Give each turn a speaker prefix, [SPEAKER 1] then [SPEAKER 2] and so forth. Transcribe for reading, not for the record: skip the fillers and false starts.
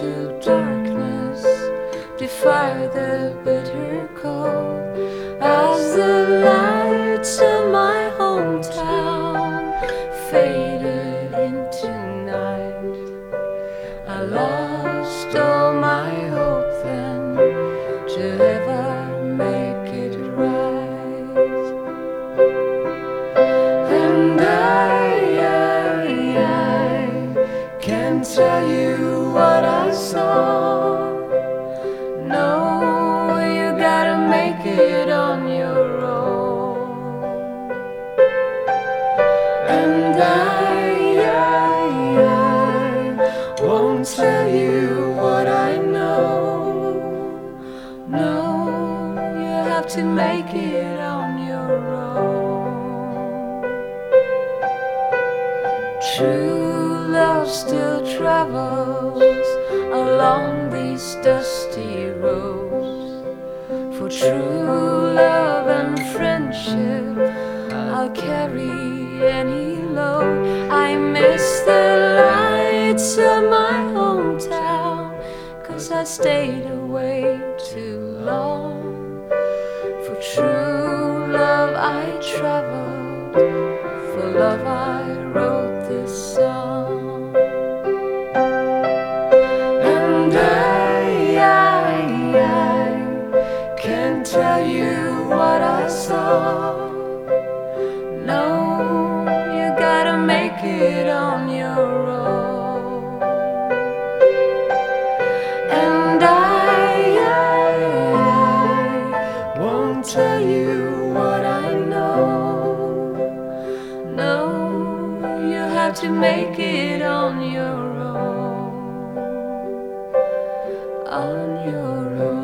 [SPEAKER 1] into darkness, defy the bitter cold, as the lights of my hometown faded into night. I lost all my hope then to ever make it right. And I can't tell you what I saw. No, you gotta make it on your own. And I won't tell you what I know. No, you have to make it on your own. True love still travels along these dusty roads. For true love and friendship, I'll carry any load. I miss the lights of my hometown, 'cause I stayed away too long. For true love I traveled, for love I wrote this song. And I can't tell you what I saw. No, you gotta make it on your own. And I won't tell you what I know. No, you have to make it on your own. On your own.